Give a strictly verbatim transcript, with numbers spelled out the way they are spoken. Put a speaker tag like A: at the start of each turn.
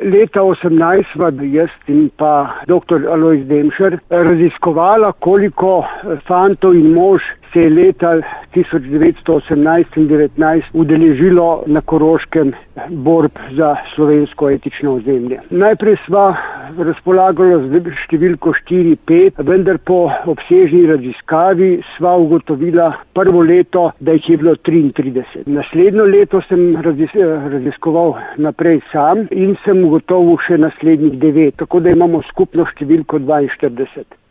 A: leta osemnajst sva jaz in pa doktor Alojz Demšar raziskovala, koliko fantov in mož se je leta tisoč devetsto osemnajst in devetnajst udeležilo na Koroškem borb za slovensko etično ozemlje. Najprej sva razpolagala z številko štiri pet, vendar po obsežni raziskavi sva ugotovila prvo leto, da jih je bilo triintrideset. Naslednjo leto sem razis raziskoval naprej sam in sem ugotovil še naslednjih devet, tako da imamo skupno številko dvainštirideset.